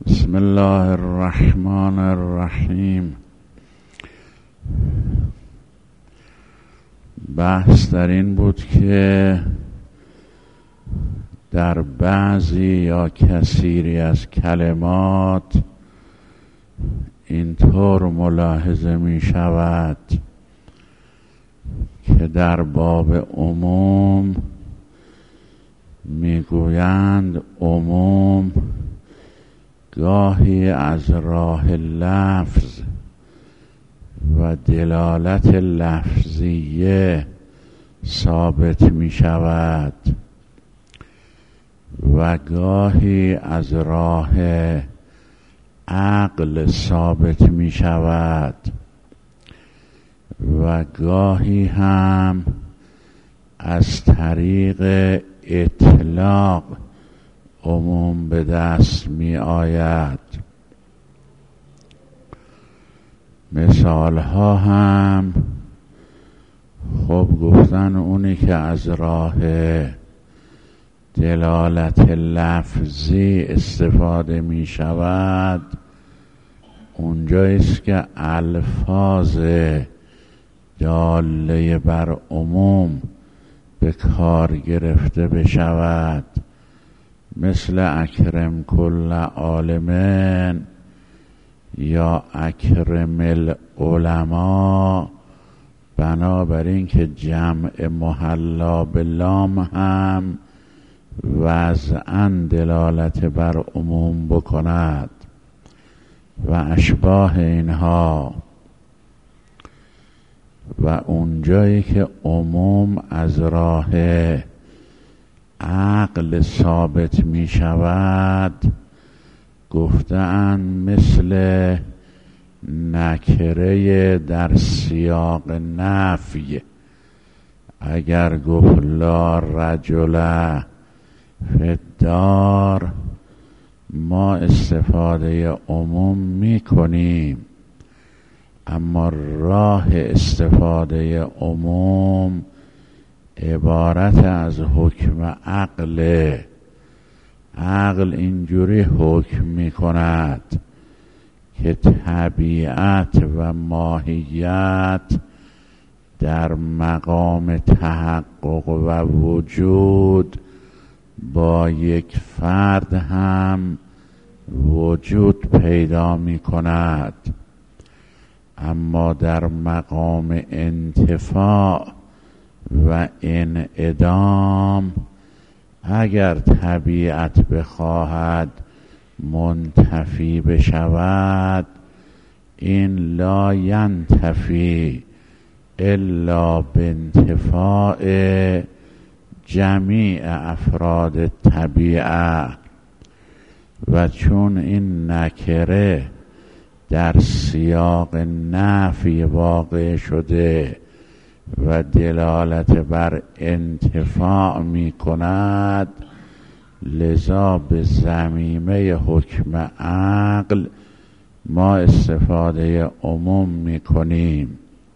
بسم الله الرحمن الرحیم. بحث در این بود که در بعضی یا کثیری از کلمات اینطور ملاحظه می شود که در باب عموم می گویند عموم گاهی از راه لفظ و دلالت لفظیه ثابت می شود و گاهی از راه عقل ثابت می شود و گاهی هم از طریق اطلاق عموم به دست می آید. مثال ها هم خب گفتن اونی که از راه دلالت لفظی استفاده می شود اونجاییست که الفاظ داله بر عموم به کار گرفته بشود، مثل اکرم کل عالمین یا اکرم العلماء، بنابراین که جمع محلا به لام هم وضعاً دلالت بر عموم بکند و اشباه اینها. و اونجایی که عموم از راه عقل ثابت می شود گفتن مثل نکره در سیاق نفی. اگر گفت لا رجل فی الدار ما استفاده عموم می کنیم، اما راه استفاده عموم عبارت از حکم عقل. عقل اینجوری حکم می کند که طبیعت و ماهیت در مقام تحقق و وجود با یک فرد هم وجود پیدا می کند، اما در مقام انتفاع و انعدام اگر طبیعت بخواهد منتفی بشود این لا ینتفی الا بانتفاع جمیع افراد طبیعه. و چون این نکره در سیاق نفی واقع شده و دلالت بر انتفاع می کند، لذا به ضمیمه حکم عقل ما استفاده عموم می کنیم.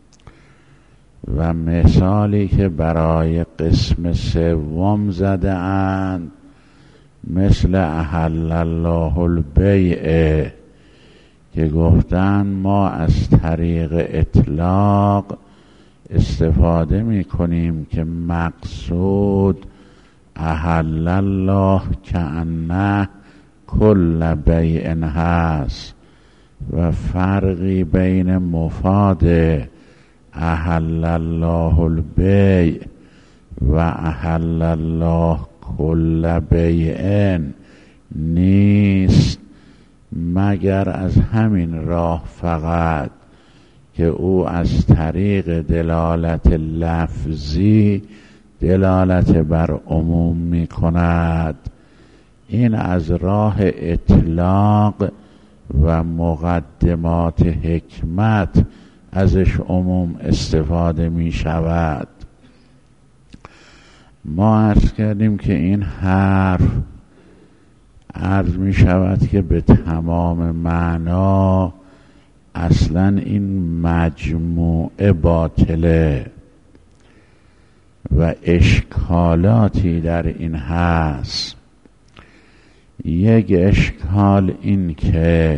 و مثالی که برای قسم سوم زده اند مثل احل الله البیع، که گفتن ما از طریق اطلاق استفاده می کنیم که مقصود احل الله کأنه کل بیع هست و فرقی بین مفاد احل الله البیع و احل الله کل بیع نیست، مگر از همین راه فقط که او از طریق دلالت لفظی دلالت بر عموم می کند. این از راه اطلاق و مقدمات حکمت ازش عموم استفاده می شود. ما عرض کردیم که این حرف عرض می شود که به تمام معنا اصلا این مجموعه باطله و اشکالاتی در این هست. یک اشکال این که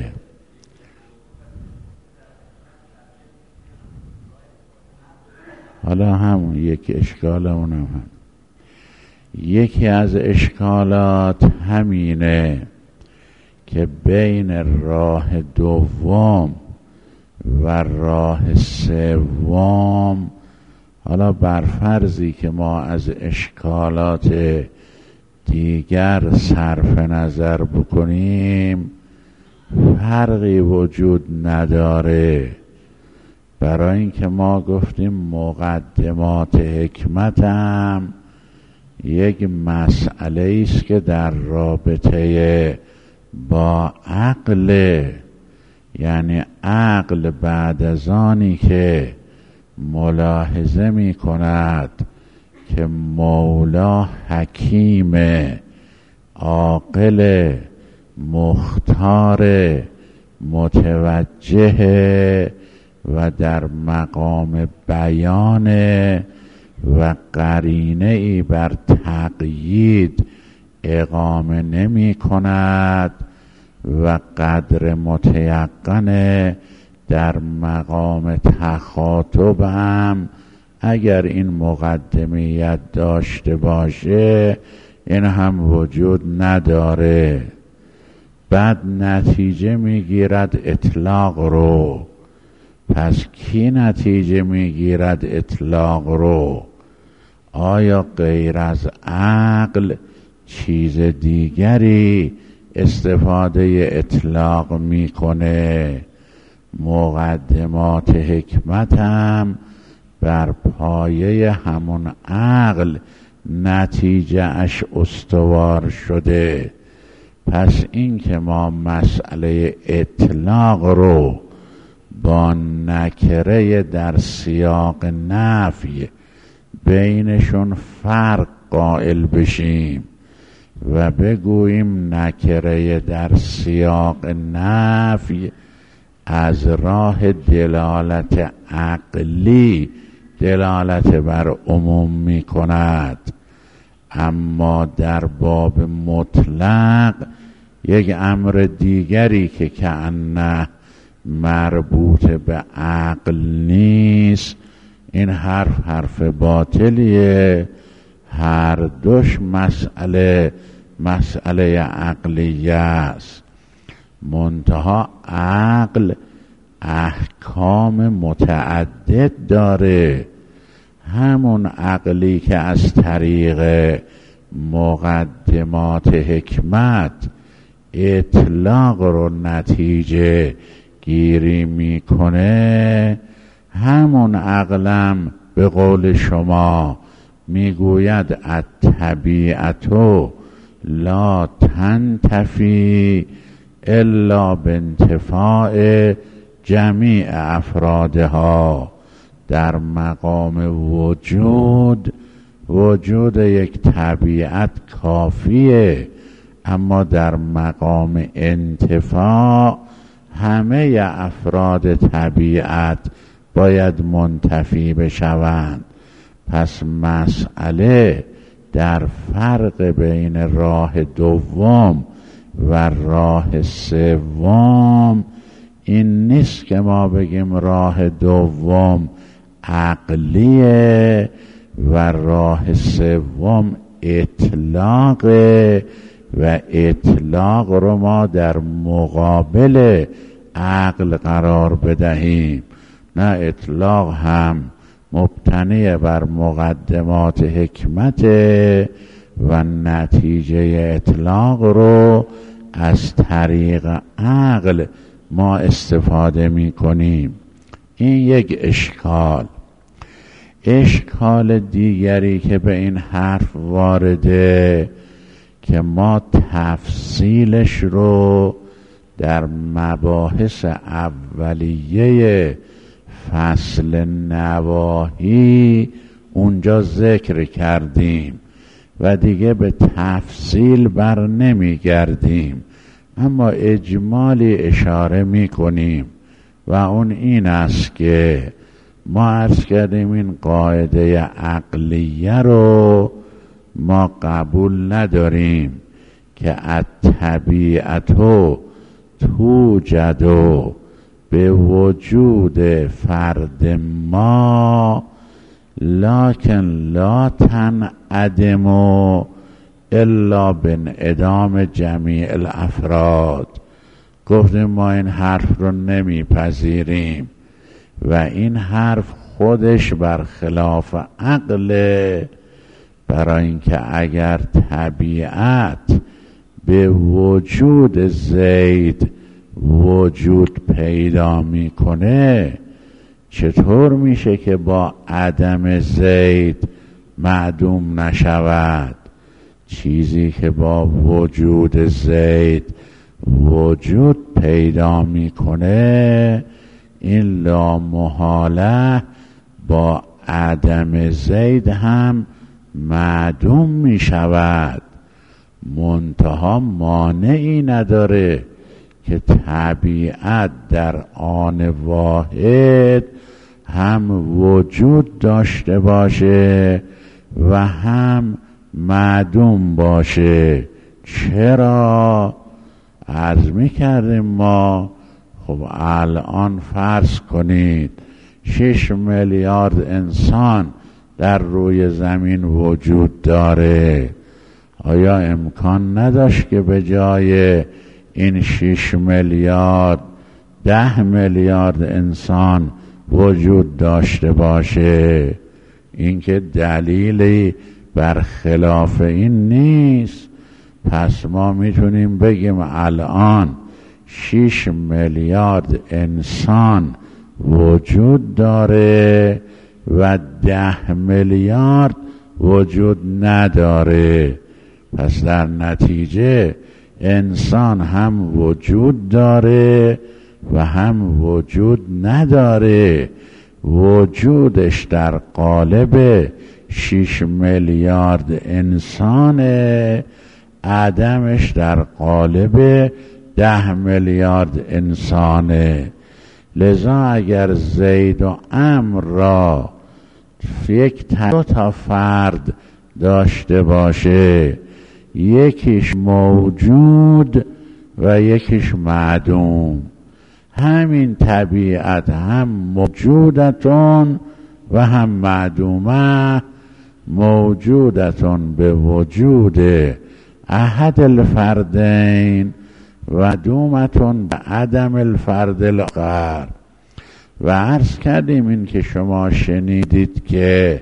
حالا همون یک اشکال اونم هم یکی از اشکالات همینه که بین راه دوم و راه سوم، حالا بر فرضی که ما از اشکالات دیگر صرف نظر بکنیم، فرقی وجود نداره. برای اینکه ما گفتیم مقدمات حکمت هم یک مسئله است که در رابطه با عقل، یعنی عقل بعد از آنی که ملاحظه می کند که مولا حکیم عاقل مختار متوجه و در مقام بیان و قرینه ای بر تقیید اقامه نمی کند و قدر متیقن در مقام تخاطب هم اگر این مقدمیت داشته باشه این هم وجود نداره. بعد نتیجه میگیرد اطلاق رو. پس کی نتیجه میگیرد اطلاق رو؟ آیا غیر از عقل چیز دیگری استفاده اطلاق میکنه؟ مقدمات حکمت هم بر پایه همون عقل نتیجه اش استوار شده. پس این که ما مسئله اطلاق رو با نکره در سیاق نفی بینشون فرق قائل بشیم و بگوییم نکره در سیاق نفی از راه دلالت عقلی دلالت بر عموم می کند، اما در باب مطلق یک امر دیگری که کأنه مربوط به عقل نیست، این حرف باطلیه. هر دوش مسئله عقلیه است، منتها عقل احکام متعدد داره. همون عقلی که از طریق مقدمات حکمت اطلاق رو نتیجه گیری میکنه، همون عقلم به قول شما میگوید الطبیعتو لا تنتفی الا بانتفاع جمیع افرادها. در مقام وجود یک طبیعت کافیه، اما در مقام انتفاع همه افراد طبیعت باید منتفی بشوند. پس مسئله در فرق بین راه دوم و راه سوم این نیست که ما بگیم راه دوم عقلیه و راه سوم اطلاقه و اطلاق رو ما در مقابل عقل قرار بدهیم. نه، اطلاق هم مبتنی بر مقدمات حکمت و نتیجه اطلاق رو از طریق عقل ما استفاده می کنیم. این یک اشکال دیگری که به این حرف وارده که ما تفصیلش رو در مباحث اولیه فصل نواهی اونجا ذکر کردیم و دیگه به تفصیل بر نمی گردیم، اما اجمالی اشاره می کنیم و اون این است که ما عرض کردیم این قاعده عقلیه رو ما قبول نداریم که الطبیعتو توجد به وجود فرد ما لکن لا تنعدم الا بانعدام جمیع الافراد. گفتیم ما این حرف رو نمیپذیریم و این حرف خودش برخلاف عقله، برای اینکه اگر طبیعت به وجود زید وجود پیدا میکنه، چطور میشه که با عدم زید معدوم نشود؟ چیزی که با وجود زید وجود پیدا میکنه این لامحاله با عدم زید هم معدوم میشود. منتها مانعی نداره که طبیعت در آن واحد هم وجود داشته باشه و هم معدوم باشه. چرا؟ عرض میکردیم ما خب الان فرض کنید 6 میلیارد انسان در روی زمین وجود داره. آیا امکان نداشت که به جای این 6 میلیارد 10 میلیارد انسان وجود داشته باشه؟ این که دلیلی برخلاف این نیست. پس ما میتونیم بگیم الان 6 میلیارد انسان وجود داره و 10 میلیارد وجود نداره. پس در نتیجه انسان هم وجود داره و هم وجود نداره. وجودش در قالب 6 میلیارد انسانه، عدمش در قالب 10 میلیارد انسانه. لذا اگر زید و عمرو را یک دو تا فرد داشته باشه، یکیش موجود و یکیش معدوم، همین طبیعت هم موجودتون و هم معدومه. موجودتون به وجود احد الفردین و معدومتون به عدم الفرد الاخر. و عرض کردیم این که شما شنیدید که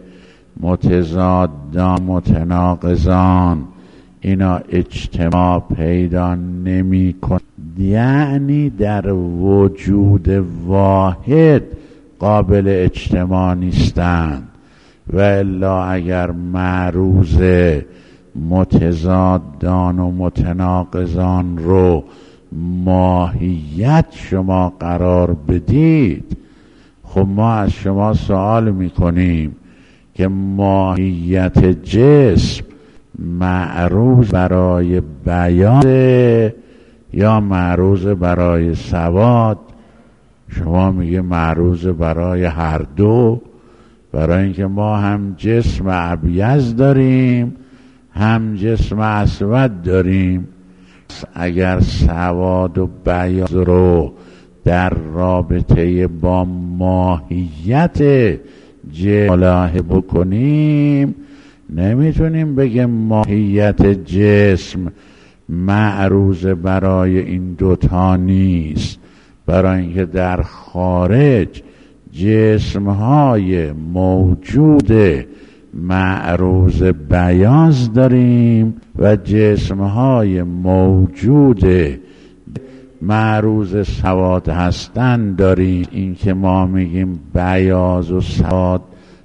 متضادان متناقضان اینا اجتماع پیدا نمی کن، یعنی در وجود واحد قابل اجتماع نیستند. و الا اگر معروض متضادان و متناقضان رو ماهیت شما قرار بدید، خب ما از شما سوال میکنیم که ماهیت جسم معروض برای بیان یا معروض برای سواد؟ شما میگه معروض برای هر دو، برای اینکه ما هم جسم ابیض داریم هم جسم اسود داریم. اگر سواد و بیاض رو در رابطه با ماهیت ملاحظه بکنیم، نمیتونیم بگیم ماهیت جسم معروض برای این دوتا نیست، برای اینکه در خارج جسمهای موجود معروض بیاض داریم و جسمهای موجود معروض سواد هستند داریم. این که ما میگیم بیاض و سواد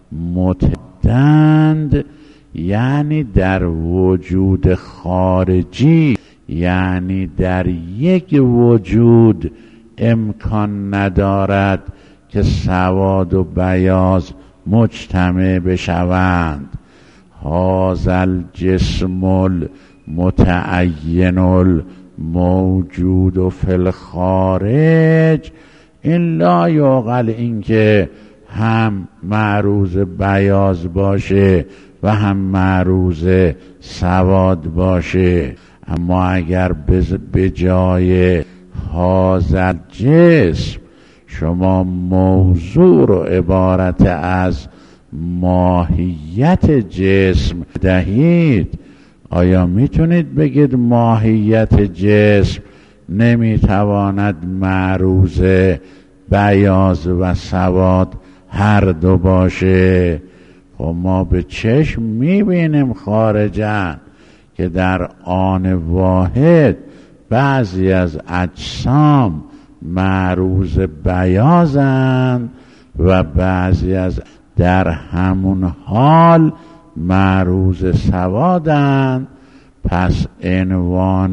متضادند یعنی در وجود خارجی، یعنی در یک وجود امکان ندارد که سواد و بیاض مجتمع بشوند. هذا الجسم المتعین الموجود فی الخارج، این لا یعقل، این که هم معروض بیاض باشه و هم معروض سواد باشه. اما اگر به جای هذا جسم شما موضوع رو عبارت از ماهیت جسم دهید، آیا میتونید بگید ماهیت جسم نمیتواند معروض بیاض و سواد هر دو باشه؟ خب ما به چشم میبینیم خارجاً که در آن واحد بعضی از اجسام معروض بیاضند و بعضی از در همون حال معروض سوادند. پس عنوان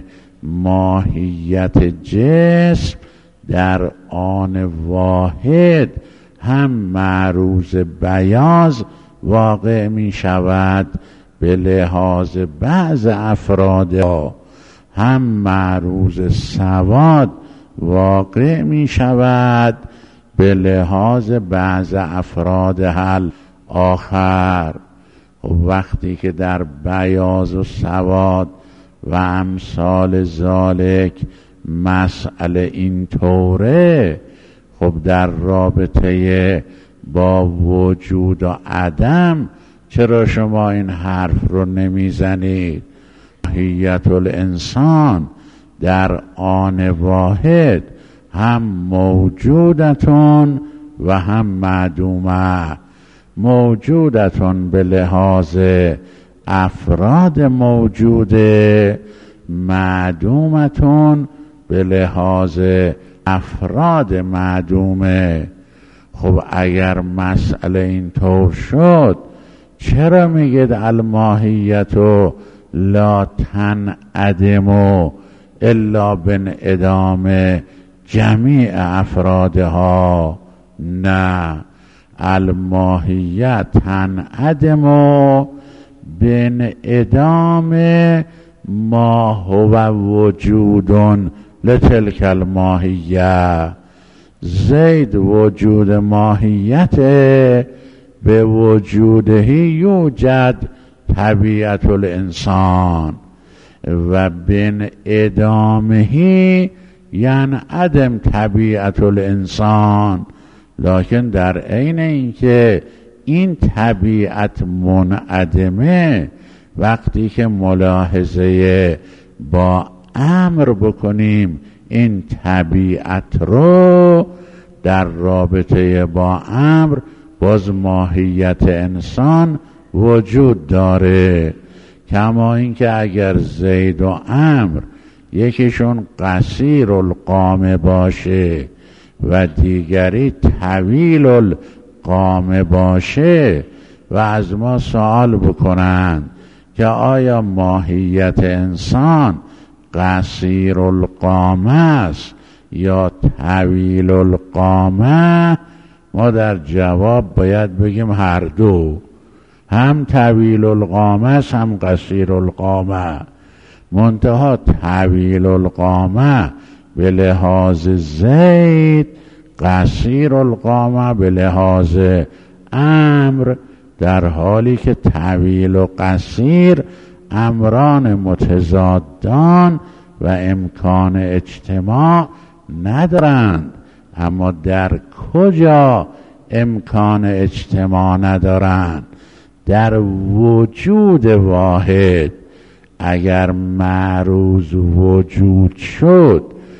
ماهیت جسم در آن واحد هم معروض بیاض واقع می شود به لحاظ بعض افراد، هم معروض سواد واقع می شود به لحاظ بعض افراد حل آخر. وقتی که در بیاض و سواد و امثال ذالک مسئله این طوره، خب در رابطه با وجود و عدم چرا شما این حرف رو نمیزنید؟ ماهیت الانسان در آن واحد هم موجودتون و هم معدومه. موجودتون به لحاظ افراد موجوده، معدومتون به لحاظ افراد معدومه. خب اگر مسئله اینطور شد چرا میگید الماهیت لا تنعدم الا بانعدام جمیع افرادها؟ نه، الماهیت تنعدم بانعدام ما هو وجود لتلک الماهیه. زید وجود ماهیت به وجوده یوجد طبیعت الانسان و بین ادامه یعنی عدم طبیعت الانسان. لکن در عین اینکه این طبیعت منعدمه، وقتی که ملاحظه با امر بکنیم این طبیعت رو در رابطه با امر، باز ماهیت انسان وجود داره. کما اینکه اگر زید و عمرو یکیشون قصیر القامه باشه و دیگری طویل القامه باشه و از ما سوال بکنن که آیا ماهیت انسان قصیر القامه است یا طویل القامه، ما در جواب باید بگیم هر دو، هم طویل القامه است هم قصیر القامه. منتها طویل القامه به لحاظ زید، قصیر القامه به لحاظ امر، در حالی که طویل و قصیر امران متضادان و امکان اجتماع ندارند. اما در کجا امکان اجتماع ندارند؟ در وجود واحد. اگر معروض وجود شد،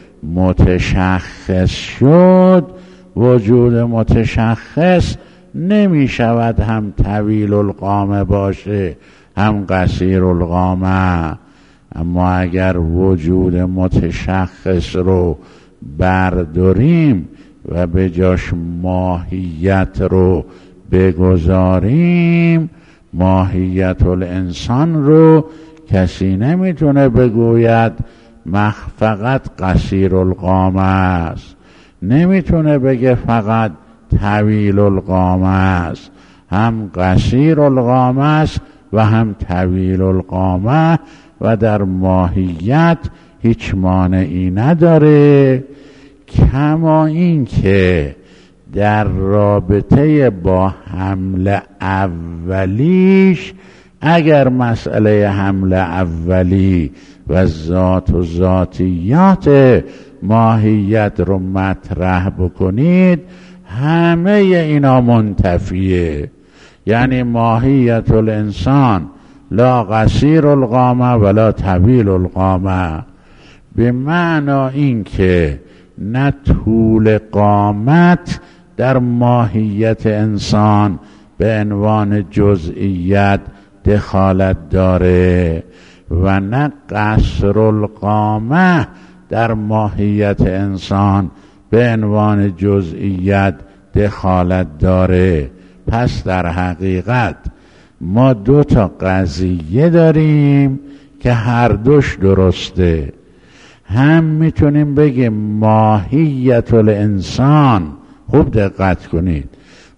متشخص شد، وجود متشخص نمی شود هم طویل القامه باشه هم قصیر القامه. اما اگر وجود متشخص رو برداریم و به جاش ماهیت رو بگذاریم، ماهیت الانسان رو کسی نمیتونه بگوید فقط قصیر القامه است، نمیتونه بگه فقط طویل القامه است، هم قصیر القامه است و هم طویل القامه و در ماهیت هیچ مانعی نداره. کما این که در رابطه با حمل اولیش، اگر مسئله حمل اولی و ذات و ذاتیات ماهیت رو مطرح بکنید، همه اینا منتفیه. یعنی ماهیت الانسان لا قصیر القامه ولا طویل القامه، به معنی این که نه طول قامت در ماهیت انسان به عنوان جزئیت دخالت داره و نه قصر القامه در ماهیت انسان به عنوان جزئیت دخالت داره. پس در حقیقت ما دو تا قضیه داریم که هر دوش درسته. هم میتونیم بگیم ماهیت الانسان، خوب دقت کنید،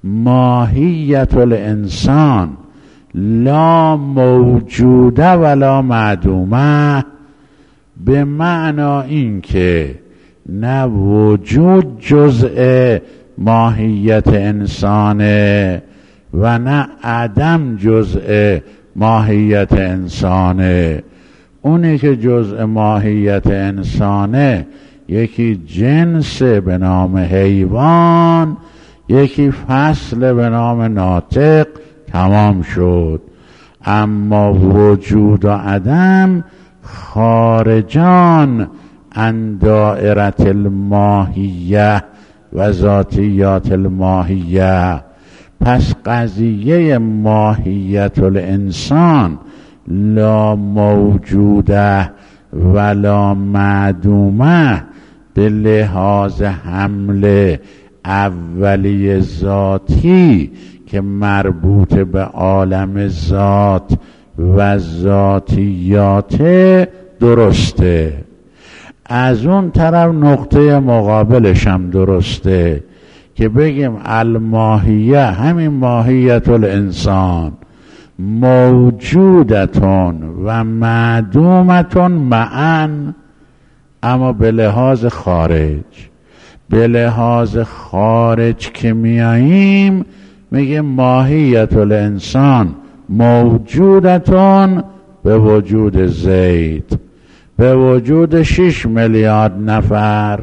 ماهیت الانسان لا موجوده ولا معدومه، به معنی این که نه وجود جزء ماهیت انسانه و نه عدم جزء ماهیت انسانه. اونی که جزء ماهیت انسانه یکی جنس به نام حیوان، یکی فصل به نام ناطق، تمام شد. اما وجود و عدم خارجان عن دائره الماهیه و ذاتیات الماهیه. پس قضیه ماهیت الانسان لا موجوده ولا معدومه به لحاظ حمل اولی ذاتی که مربوط به عالم ذات و ذاتیات درسته. از اون طرف نقطه مقابلش هم درسته که بگیم الماهیه، همین ماهیت الانسان، موجودتون و معدومتون معا، اما به لحاظ خارج. به لحاظ خارج که میاییم میگه ماهیت الانسان موجودتون به وجود زید، به وجود 6 میلیارد نفر،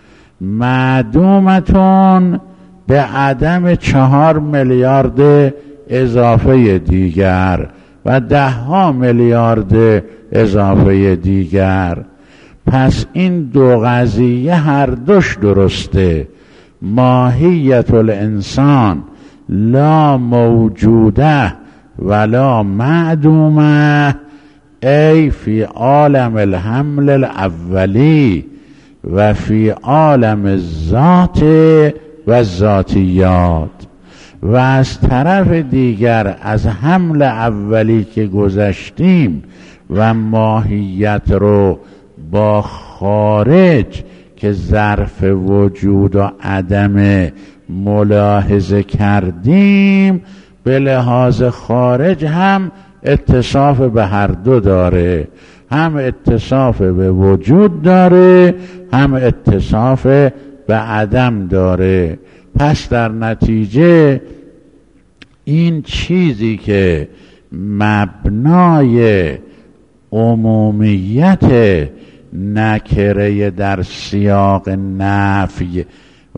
معدومتون به عدم 4 میلیارد اضافه دیگر و 10 میلیارد اضافه دیگر. پس این دو قضیه هر دوش درسته. ماهیت الانسان لا موجوده ولا معدومه، ای فی عالم الحمل الاولی و فی عالم الذات و ذاتیات. و از طرف دیگر از حمل اولی که گذشتیم و ماهیت رو با خارج که ظرف وجود و عدم ملاحظه کردیم، به لحاظ خارج هم اتصاف به هر دو داره، هم اتصاف به وجود داره، هم اتصاف به عدم داره. پس در نتیجه این چیزی که مبنای عمومیت نکره در سیاق نفی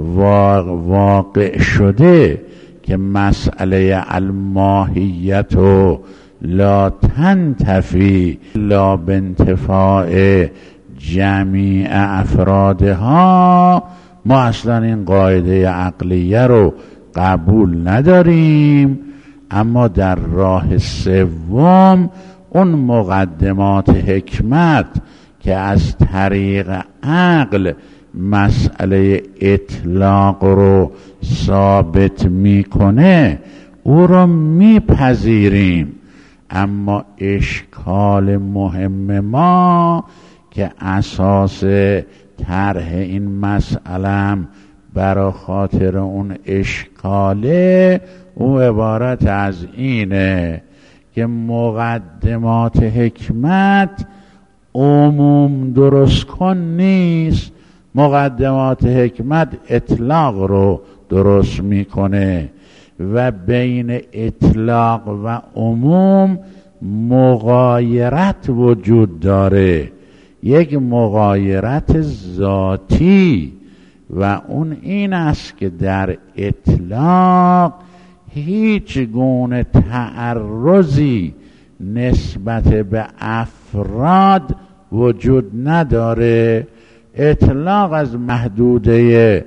واقع شده که مسئله الماهیت و لا تنتفی لا بانتفاع جمیع افرادها، ما اصلا این قاعده عقلیه رو قبول نداریم. اما در راه سوم اون مقدمات حکمت که از طریق عقل مسئله اطلاق رو ثابت میکنه، او رو میپذیریم. اما اشکال مهم ما که اساس طرح این مسئله برای خاطر اون اشکاله، او عبارت از اینه که مقدمات حکمت عموم درست کن نیست. مقدمات حکمت اطلاق رو درست میکنه و بین اطلاق و عموم مغایرت وجود داره. یک مغایرت ذاتی و اون این است که در اطلاق هیچ گونه تعرضی نسبت به افراد وجود نداره. اطلاق از محدوده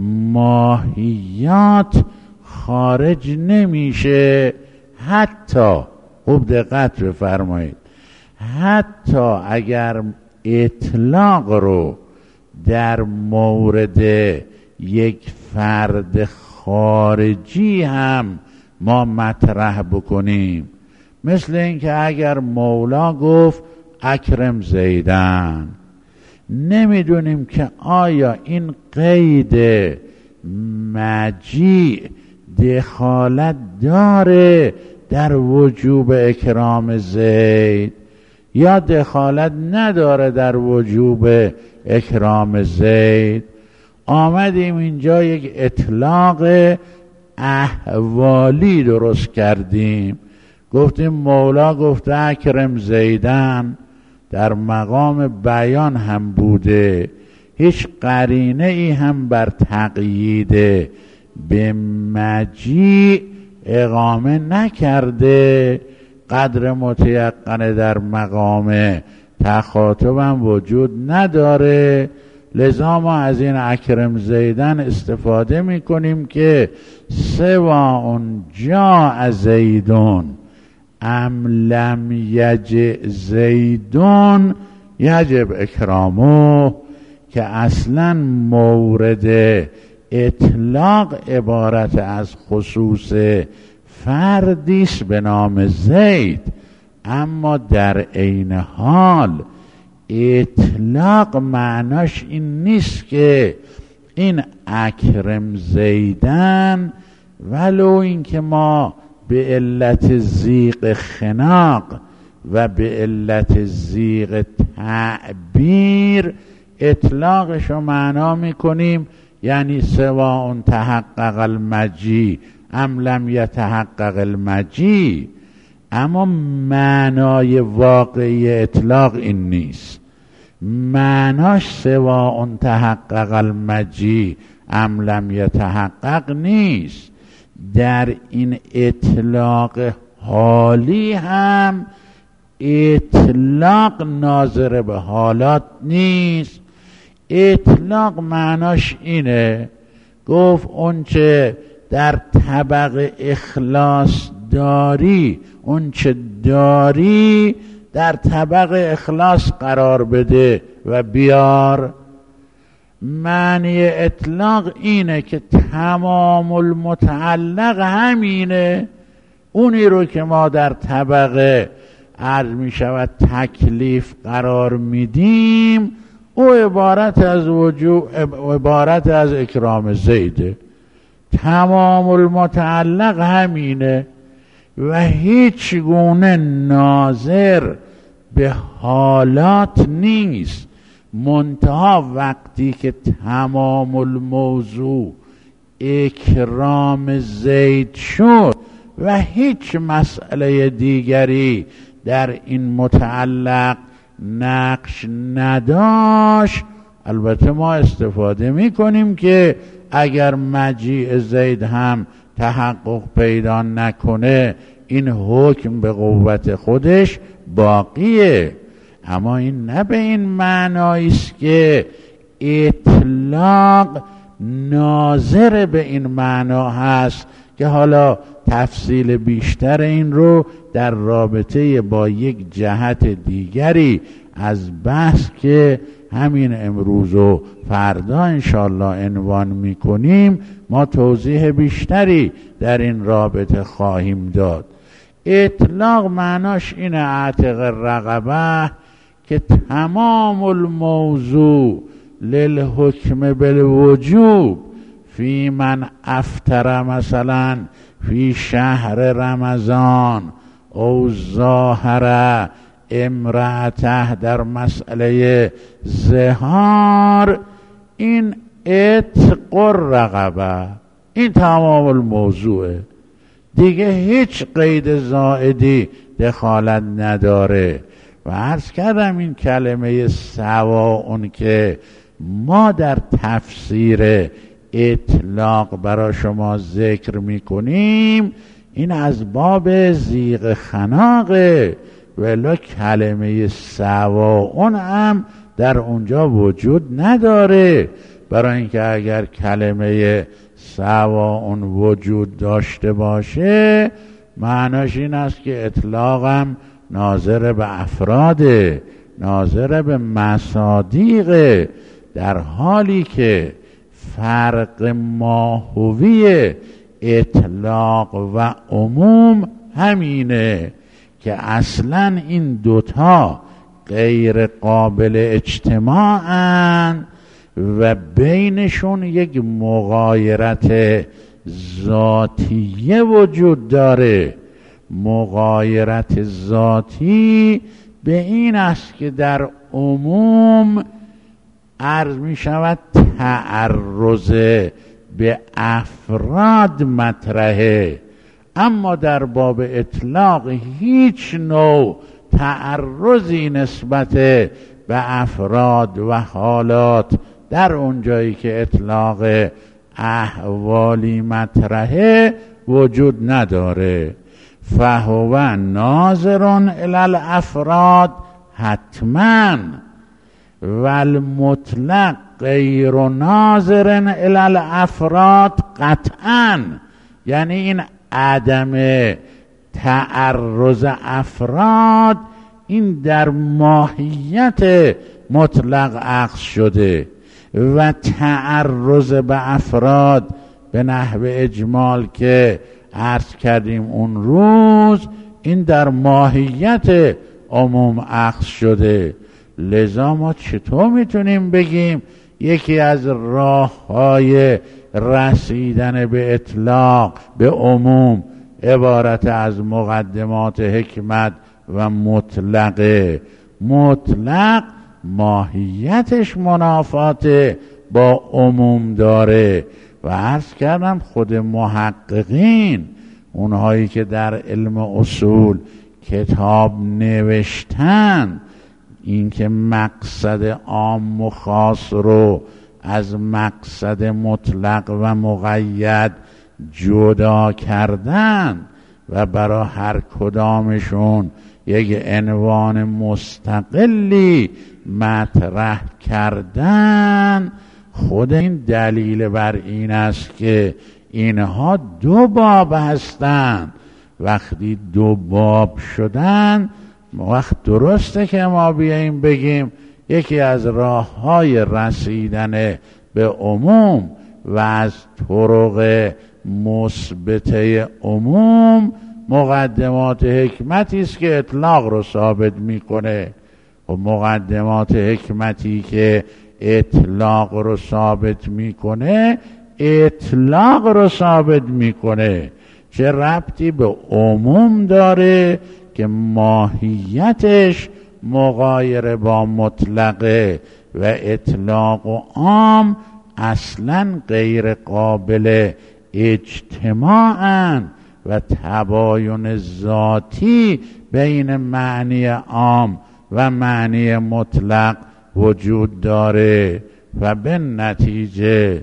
ماهیات خارج نمیشه. حتی خوب دقت بفرمایید، حتی اگر اطلاق رو در مورد یک فرد خارجی هم ما مطرح بکنیم، مثل اینکه اگر مولا گفت اکرم زیدن، نمیدونیم که آیا این قید مجیع دخالت داره در وجوب اکرام زید یا دخالت نداره در وجوب اکرام زید. آمدیم اینجا یک اطلاق احوالی درست کردیم، گفتیم مولا گفته اکرم زیدن، در مقام بیان هم بوده، هیچ قرینه ای هم بر تقیید به مجیع اقامه نکرده، قدر متیقنه در مقام تخاطب هم وجود نداره. لذا ما از این اکرم زیدن استفاده میکنیم که سواء جاء زیدون ام لم یجئ زیدون یجب اکرامه، که اصلا مورد اطلاق عبارت از خصوص فردیست به نام زید، اما در عین حال اطلاق معناش این نیست که این اکرم زیدن ولو اینکه ما به علت ضیق خناق و به علت ضیق تعبیر اطلاقش رو معنا میکنیم، یعنی سواء تحقق المجیع ام لم یتحقق المجیع، اما معنای واقعی اطلاق این نیست. معناش سواء تحقق المجیع ام لم یتحقق نیست. در این اطلاق حالی هم اطلاق ناظر به حالات نیست. اطلاق معناش اینه، گفت اونچه در طبق اخلاص داری، اونچه داری در طبق اخلاص قرار بده و بیار. معنی اطلاق اینه که تمام المتعلق همینه، اونی رو که ما در طبق عرض می شود تکلیف قرار میدیم، او عبارت از اکرام زیده. تمام المتعلق همینه و هیچ گونه ناظر به حالات نیست. منتها وقتی که تمام الموضوع اکرام زید شد و هیچ مسئله دیگری در این متعلق نقش نداشت، البته ما استفاده میکنیم که اگر مجیع زید هم تحقق پیدا نکنه این حکم به قوت خودش باقیه. اما این نه به این معنایی است که اطلاق ناظر به این معنا هست که حالا تفصیل بیشتر این رو در رابطه با یک جهت دیگری از بحث که همین امروز و فردا انشالله عنوان میکنیم ما توضیح بیشتری در این رابطه خواهیم داد. اطلاق معناش اینه عتق رقبه، که تمام الموضوع للحکم بالوجوب فی من افطر مثلا فی شهر رمضان او ظاهر امرأته در مسئله زهار، این عتق الرقبه، این تمام الموضوعه دیگه، هیچ قید زائدی دخالت نداره. و عرض کردم این کلمه سواء که ما در تفسیر اطلاق برای شما ذکر میکنیم این از باب زیغ خناقه، ولی کلمه سواء هم در اونجا وجود نداره. برای اینکه اگر کلمه سواء وجود داشته باشه معناش این است که اطلاق هم ناظر به افراده، ناظر به مصادیقه، در حالی که فرق ماهوی اطلاق و عموم همینه که اصلا این دوتا غیر قابل اجتماعن و بینشون یک مغایرت ذاتیه وجود داره. مغایرت ذاتی به این است که در عموم عرض می شود تعرض به افراد مطرحه، اما در باب اطلاق هیچ نوع تعرضی نسبت به افراد و حالات در اونجایی که اطلاق احوالی مطرحه وجود نداره. فهو ناظر الی الافراد حتما والمطلق غیر ناظر الی الافراد قطعا. یعنی این عدم تعرض افراد این در ماهیت مطلق اخذ شده و تعرض به افراد به نحو اجمال که عرض کردیم اون روز این در ماهیت عموم اخذ شده. لذا ما چطور میتونیم بگیم یکی از راه‌های رسیدن به اطلاق به عموم عبارت از مقدمات حکمت و مطلقه؟ مطلق ماهیتش منافات با عموم داره و عرض کردم خود محققین، اونهایی که در علم اصول کتاب نوشتن، این که مقصد عام و خاص رو از مقصد مطلق و مقید جدا کردن و برای هر کدامشون یک عنوان مستقلی مطرح کردن، خود این دلیل بر این است که اینها دو باب هستند. وقتی دو باب شدن وقت درسته که ما بیاییم بگیم یکی از راه‌های رسیدن به عموم و از طرق مثبته عموم مقدمات حکمتی است که اطلاق رو ثابت میکنه. و مقدمات حکمتی که اطلاق رو ثابت میکنه اطلاق رو ثابت میکنه. چه ربطی به عموم داره که ماهیتش مغایر با مطلقه و اطلاق و عام اصلا غیر قابل اجتماعن و تباین ذاتی بین معنی عام و معنی مطلق وجود داره. و به نتیجه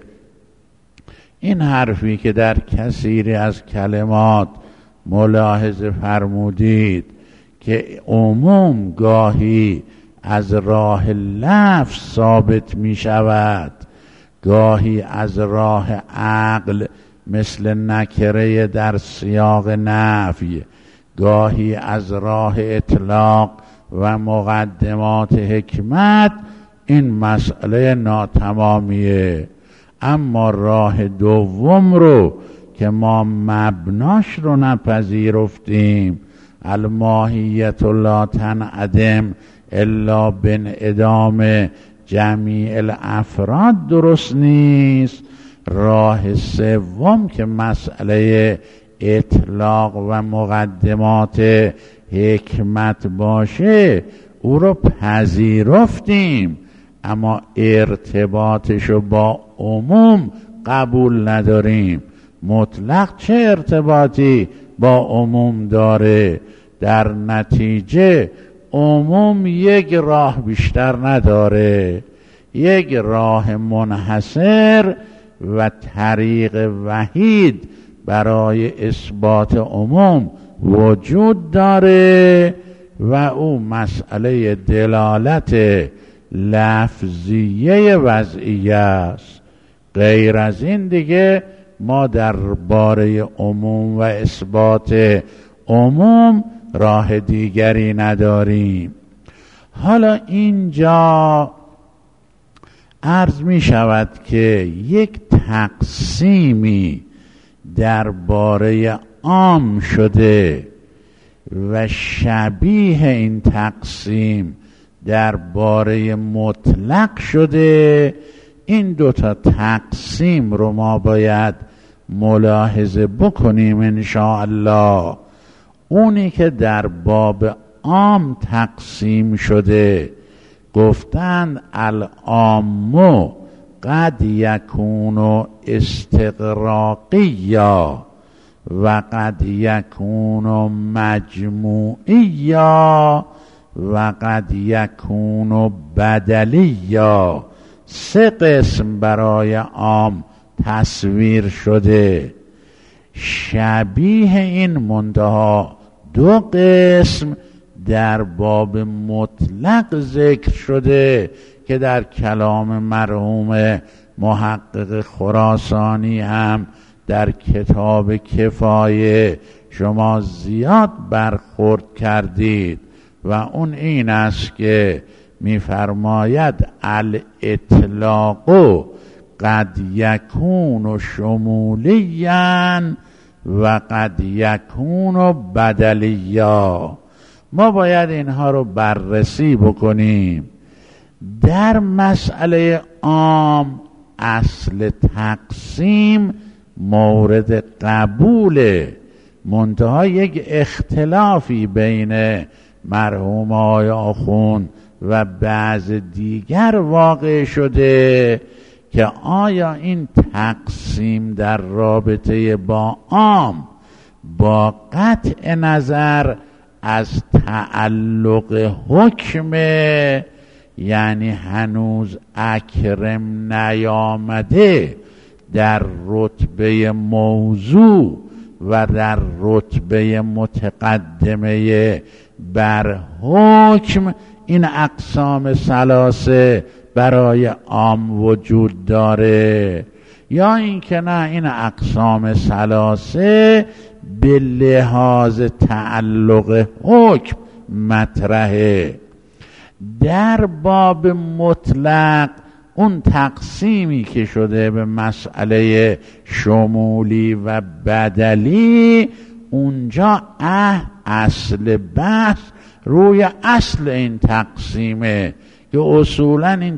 این حرفی که در کثیری از کلمات ملاحظه فرمودید که عموم گاهی از راه لفظ ثابت می شود، گاهی از راه عقل مثل نکره در سیاق نفی، گاهی از راه اطلاق و مقدمات حکمت، این مسئله ناتمامیه. اما راه دوم رو که ما مبناش رو نپذیرفتیم، الماهیت لا تنعدم الا بانعدام جمیع الافراد، درست نیست. راه سوم که مسئله اطلاق و مقدمات حکمت باشه او رو پذیرفتیم، اما ارتباطشو با عموم قبول نداریم. مطلق چه ارتباطی با عموم داره؟ در نتیجه عموم یک راه بیشتر نداره، یک راه منحصر و طریق وحید برای اثبات عموم وجود داره و او مسئله دلالت لفظیه وضعیه است. غیر از این دیگه ما درباره عموم و اثبات عموم راه دیگری نداریم. حالا اینجا عرض می شود که یک تقسیمی درباره عام شده و شبیه این تقسیم درباره مطلق شده. این دوتا تقسیم رو ما باید ملاحظه بکنیم انشاءالله. اونی که در باب عام تقسیم شده گفتند العام قد یکون استغراقیا و قد یکون مجموعیا و قد یکون بدلیا. 3 قسم برای عام تصویر شده. شبیه این منتها 2 قسم در باب مطلق ذکر شده که در کلام مرحوم محقق خراسانی هم در کتاب کفایه شما زیاد برخورد کردید و اون این است که می‌فرماید الاطلاق قد یکون شمولیا و قد یکون بدلیا. ما باید اینها رو بررسی بکنیم. در مسئله عام اصل تقسیم مورد قبول، منتها یک اختلافی بین مرحوم آقای آخوند و بعض دیگر واقع شده که آیا این تقسیم در رابطه با عام با قطع نظر از تعلق حکم، یعنی هنوز اکرم نیامده، در رتبه موضوع و در رتبه متقدمه بر حکم، این اقسام ثلاثه برای عام وجود داره، یا اینکه نه این اقسام ثلاثه به لحاظ تعلق حکم مطرحه. در باب مطلق اون تقسیمی که شده به مسئله شمولی و بدلی، اونجا اصل بحث روی اصل این تقسیمه که اصولا این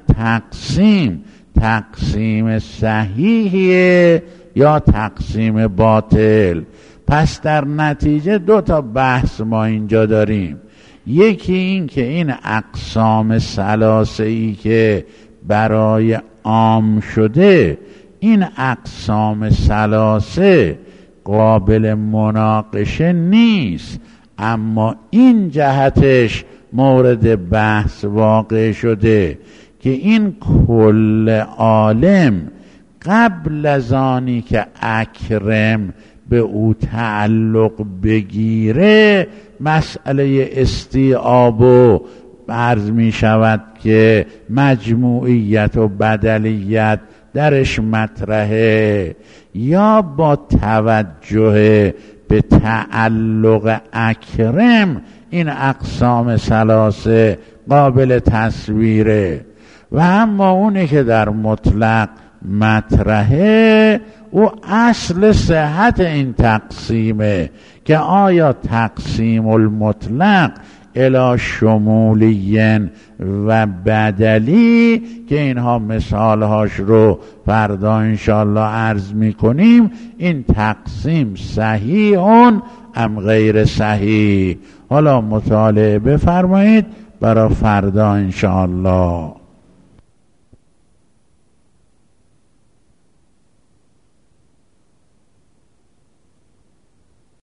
تقسیم صحیحیه یا تقسیم باطل. پس در نتیجه 2 تا بحث ما اینجا داریم. یکی این که این اقسام ثلاثه‌ای که برای عام شده، این اقسام ثلاثه قابل مناقشه نیست، اما این جهتش مورد بحث واقع شده که این کل عالم قبل از آنی که اکرم به او تعلق بگیره مسئله استیعاب و عرض می شود که مجموعیت و بدلیت درش مطرحه، یا با توجه به تعلق اکرم این اقسام ثلاثه قابل تصویره. و اما اونی که در مطلق مطرحه او اصل صحت این تقسیمه که آیا تقسیم المطلق الی شمولیین و بدلی که اینها مثالهاش رو فردا انشاءالله عرض میکنیم، این تقسیم صحیحون ام غیر صحیح. حالا مطالعه بفرمایید برای فردا انشاءالله.